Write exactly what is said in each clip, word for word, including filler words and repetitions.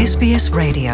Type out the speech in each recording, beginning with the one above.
S B S Radio.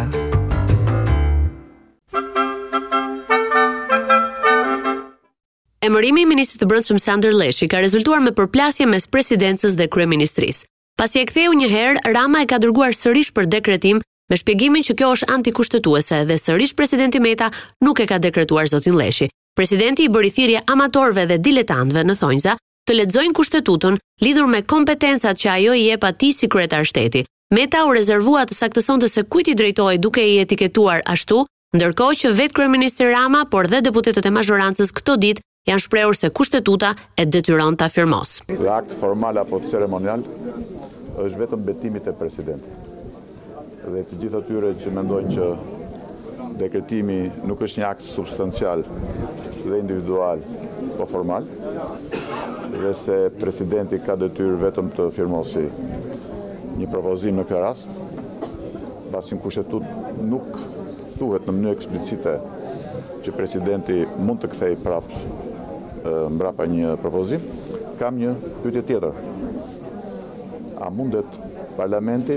Emërimi i ministrit të Brendshëm Sandor Leshi ka rezultuar me përplasje mes presidencës dhe kryeministrisë. Pasi e ktheu një herë, Rama e ka dërguar sërish për dekretim me shpjegimin që kjo është antikushtetuese dhe sërish presidenti Meta nuk e ka dekretuar zotin Leshi. Presidenti i bëri thirrje amatorëve dhe diletantëve në thonjza të lexojnë kushtetutën lidhur me kompetencat që ajo i jep atij si kryetar shteti. Meta u rezervua të saktësonte se kujt i drejtohej duke i etiketuar ashtu, ndërkohë që vetë kryeministri Rama, por dhe deputetët e mazhorancës këto ditë janë shprehur se kushtetuta e detyron ta firmos. Akt formal apo ceremonial është vetëm betimit e presidentit. Dhe të gjithë atyre që mendojnë që dekretimi nuk është një akt substancial dhe individual, po formal, dhe se presidenti ka detyrë vetëm të firmosi një propozim në këtë rast, pasi në kushtetut nuk thuhet në mënyrë eksplicite që presidenti mund të kthejë prapë mbrapa një propozim, kam një pyetje tjetër. A mundet parlamenti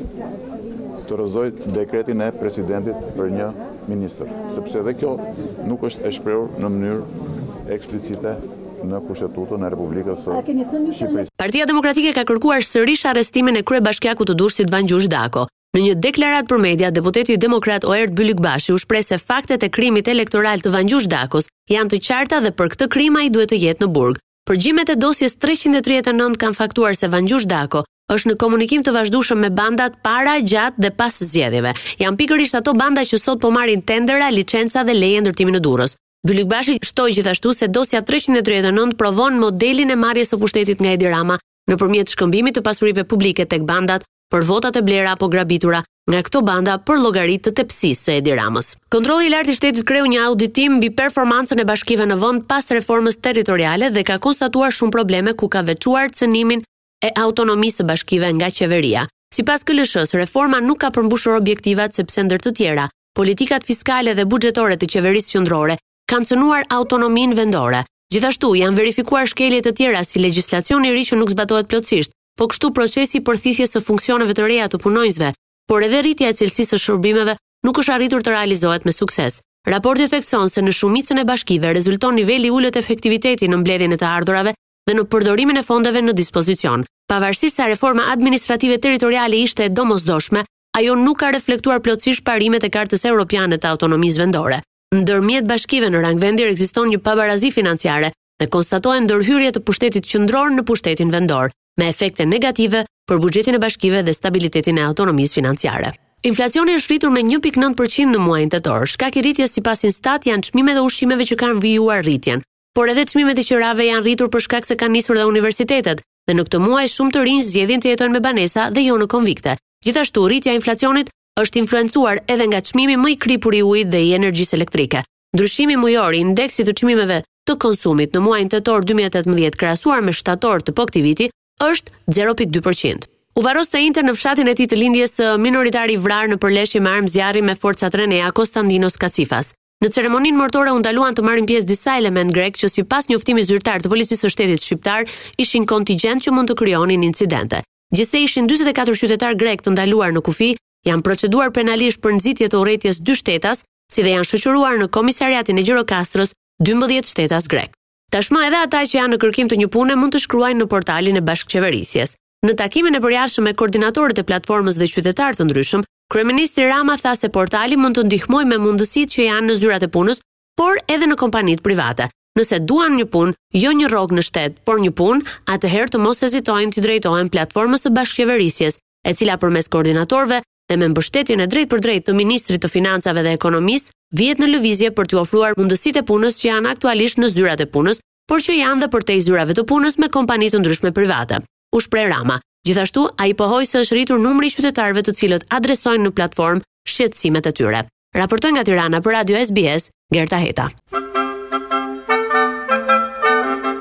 të rrëzojë dekretin e presidentit për një ministër? Sepse edhe kjo nuk është e shprehur në mënyrë eksplicite në kushtetutën e Republikës së Shqipërisë. Partia Demokratike ka kërkuar sërish arrestimin e kryebashkiakut të Durrësit Vangjush Dako. Në një deklaratë për media, deputeti demokrat Oert Byllykbashi u shpreh se faktet e krimit elektoral të Vangjush Dakos janë të qarta dhe për këtë krim ai duhet të jetë në burg. Përgjigjet e dosjes treqind e tridhjetë e nëntë kanë faktuar se Vangjush Dako është në komunikim të vazhdueshëm me bandat para, gjatë dhe pas zgjedhjeve. Janë pikërisht ato banda që sot po marrin tendera, licenca dhe leje ndërtimi në Durrës. Byllykbashi shtoi gjithashtu se dosja treqind e tridhjetë e nëntë provon modelin e marrjes së pushtetit nga Edi Rama nëpërmjet shkëmbimit të pasurive publike tek bandat për votat e blera apo grabitura nga këto banda për llogaritë të tepsisë së Edi Ramës. Kontrolli i lartë i shtetit kreu një auditim mbi performancën e bashkive në vend pas reformës territoriale dhe ka konstatuar shumë probleme ku ka veçuar cënimin e autonomisë së bashkive nga qeveria. Sipas K L S-s, reforma nuk ka përmbushur objektivat sepse ndër të tjera, politikat fiskale dhe buxhetore të qeverisë qendrore kanë cënuar autonominë vendore. Gjithashtu janë verifikuar shkelje të tjera si legjislacioni i ri që nuk zbatohet plotësisht, po kështu procesi i përthithjes së funksioneve të reja të punonjësve, por edhe rritja e cilësisë së shërbimeve nuk është arritur të realizohet me sukses. Raporti thekson se në shumicën e bashkive rezulton niveli i ulët efektiviteti në mbledhjen e të ardhurave dhe në përdorimin e fondeve në dispozicion. Pavarësisht se reforma administrative territoriale ishte e domosdoshme, ajo nuk ka reflektuar plotësisht parimet e Kartës Europiane të Autonomisë Vendore. Ndërmjet bashkive në rang vendor ekziston një pabarazi financiare dhe konstatohen ndërhyrje të pushtetit qendror në pushtetin vendor, me efekte negative për buxhetin e bashkive dhe stabilitetin e autonomisë financiare. Inflacioni është rritur me një pikë nëntë përqind në muajin tetor. Shkak i rritjes sipas Instat janë çmimet dhe ushqimeve që kanë vijuar rritjen, por edhe çmimet e qirave janë rritur për shkak se kanë nisur dhe universitetet, dhe në këtë muaj shumë të rinj zgjedhin të jetojnë me banesa dhe jo në konvikte. Gjithashtu, rritja e inflacionit është influencuar edhe nga çmimi më i kripur i ujit dhe i energjisë elektrike. Ndryshimi mujor i indeksit të çmimeve të konsumit në muajin tetor dy mijë e tetëmbëdhjetë krahasuar me shtator të po këtij viti është zero pikë dy përqind. U varros të njëjtën në fshatin e tij të lindjes minoritar i vrarë në përleshje me armë zjarri me forcat Renea Konstantinos Kacifas. Në ceremoninë mortore u ndaluan të marrin pjesë disa element grek që sipas njoftimit zyrtar të policisë së shtetit shqiptar ishin kontingjent që mund të krijonin incidente. Gjithsej ishin njëzet e katër qytetar grek të ndaluar në kufi, janë proceduar penalisht për nxitje të urrëties dy shtetas, si dhe janë shoqëruar në komisariatin e Gjirokastrës dymbëdhjetë shtetas grek. Tashmë edhe ata që janë në kërkim të një pune mund të shkruajnë në portalin e bashkëqeverisjes. Në takimin e përjashëm me koordinatorët e platformës dhe qytetarë të ndryshëm, kryeministri Rama tha se portali mund të ndihmojë me mundësitë që janë në zyrat e punës, por edhe në kompanitë private. Nëse duan një punë, jo një rrogë në shtet, por një punë, atëherë të mos hezitojnë të drejtohen platformës së bashkëqeverisjes, e cila përmes koordinatorëve dhe me mbështetjen e drejt për drejt të ministrit të financave dhe ekonomisë, vihet në lëvizje për t'u ofruar mundësitë e punës që janë aktualisht në zyrat e punës, por që janë dhe përtej zyrave të punës me kompani të ndryshme private. U shpreh Rama. Gjithashtu, ai pohoi se është rritur numri i qytetarëve të cilët adresojnë në platformë shqetësimet e tyre. Raportoi nga Tirana për Radio S B S, Gerta Heta.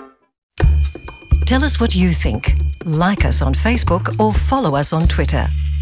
Tell us what you think. Like us on Facebook or follow us on Twitter.